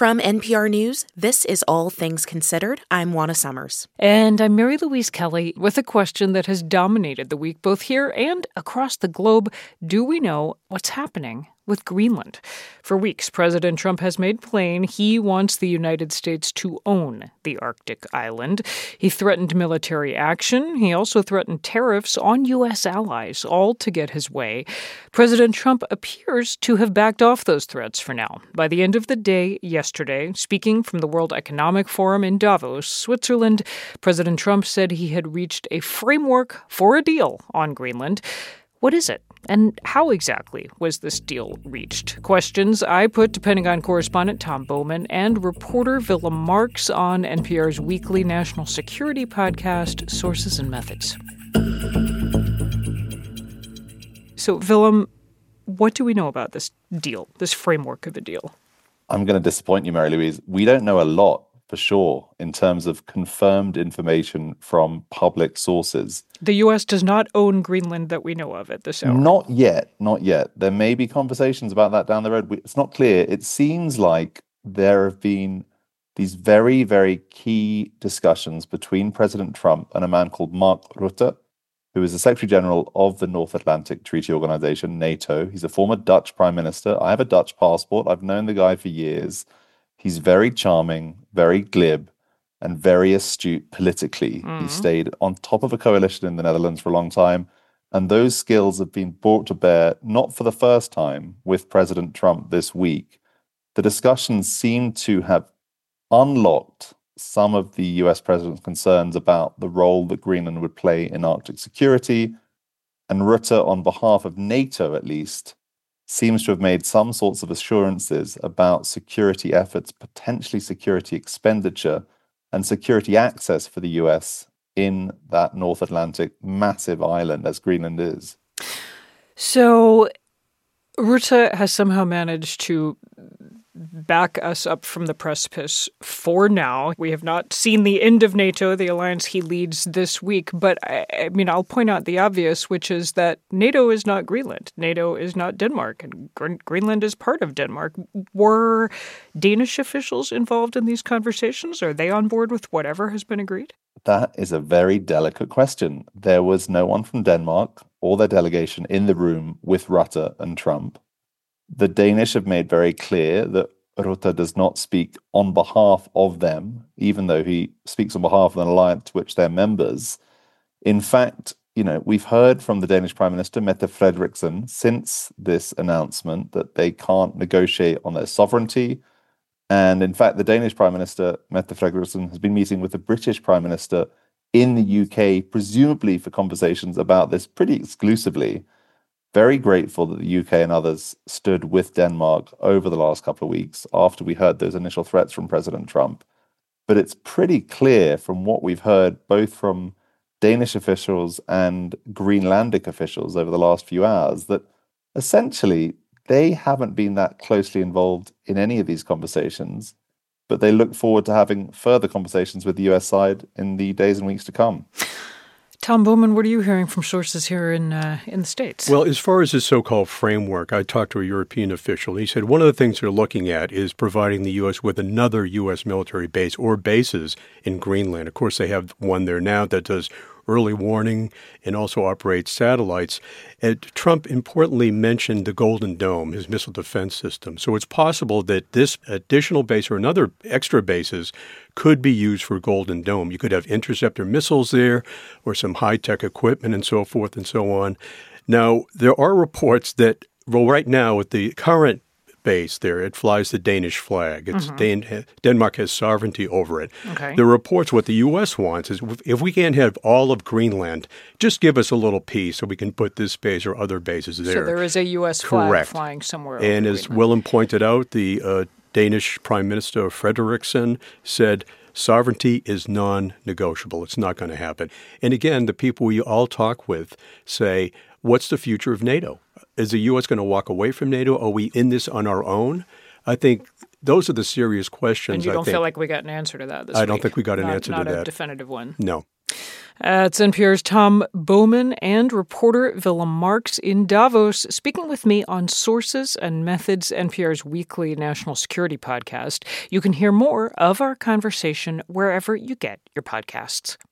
From NPR News, this is All Things Considered. I'm Juana Summers. And I'm Mary Louise Kelly with a question that has dominated the week both here and across the globe. Do we know what's happening with Greenland? For weeks, President Trump has made plain he wants the United States to own the Arctic island. He threatened military action. He also threatened tariffs on U.S. allies, all to get his way. President Trump appears to have backed off those threats for now. By the end of the day yesterday, speaking from the World Economic Forum in Davos, Switzerland, President Trump said he had reached a framework for a deal on Greenland. What is it? And how exactly was this deal reached? Questions I put to Pentagon correspondent Tom Bowman and reporter Willem Marx on NPR's weekly national security podcast, Sources and Methods. So, Willem, what do we know about this deal, this framework of a deal? I'm going to disappoint you, Mary Louise. We don't know a lot for sure in terms of confirmed information from public sources. The U.S. does not own Greenland that we know of at this hour. Not yet. There may be conversations about that down the road. It's not clear. It seems like there have been these very, very key discussions between President Trump and a man called Mark Rutte, who is the Secretary General of the North Atlantic Treaty Organization, NATO. He's a former Dutch Prime Minister. I have a Dutch passport. I've known the guy for years. He's very charming, very glib, and very astute politically. He stayed on top of a coalition in the Netherlands for a long time, and those skills have been brought to bear, not for the first time, with President Trump this week. The discussions seem to have unlocked some of the US president's concerns about the role that Greenland would play in Arctic security, and Rutte, on behalf of NATO at least, seems to have made some sorts of assurances about security efforts, potentially security expenditure, and security access for the US in that North Atlantic massive island as Greenland is. So Rutte has somehow managed to back us up from the precipice for now. We have not seen the end of NATO, the alliance he leads this week. But I mean, I'll point out the obvious, which is that NATO is not Greenland. NATO is not Denmark, and Greenland is part of Denmark. Were Danish officials involved in these conversations? Are they on board with whatever has been agreed? That is a very delicate question. There was no one from Denmark or their delegation in the room with Rutte and Trump. The Danish have made very clear that Rutte does not speak on behalf of them, even though he speaks on behalf of an alliance to which they're members. In fact, we've heard from the Danish Prime Minister, Mette Frederiksen, since this announcement that they can't negotiate on their sovereignty. And in fact, the Danish Prime Minister, Mette Frederiksen, has been meeting with the British Prime Minister in the UK, presumably for conversations about this pretty exclusively. Very grateful that the UK and others stood with Denmark over the last couple of weeks after we heard those initial threats from President Trump. But it's pretty clear from what we've heard, both from Danish officials and Greenlandic officials over the last few hours, that essentially they haven't been that closely involved in any of these conversations, but they look forward to having further conversations with the US side in the days and weeks to come. Tom Bowman, what are you hearing from sources here in the States? Well, as far as this so-called framework, I talked to a European official. He said one of the things they're looking at is providing the U.S. with another U.S. military base or bases in Greenland. Of course, they have one there now that does early warning and also operates satellites. And Trump importantly mentioned the Golden Dome, his missile defense system. So it's possible that this additional base or another extra bases could be used for Golden Dome. You could have interceptor missiles there or some high-tech equipment and so forth and so on. Now, there are reports that, well, right now with the current base there, it flies the Danish flag. It's Denmark has sovereignty over it. Okay. The reports, what the U.S. wants is if we can't have all of Greenland, just give us a little piece so we can put this base or other bases there. So there is a U.S. flag flying somewhere over And as Willem pointed out, the Danish Prime Minister Frederiksen said sovereignty is non-negotiable. It's not going to happen. And again, the people we all talk with say, what's the future of NATO? Is the U.S. going to walk away from NATO? Are we in this on our own? I think those are the serious questions. And you don't feel like we got an answer to that this week? I don't think we got an answer to that. Not a definitive one? No. It's NPR's Tom Bowman and reporter Willem Marx in Davos, speaking with me on Sources and Methods, NPR's weekly national security podcast. You can hear more of our conversation wherever you get your podcasts.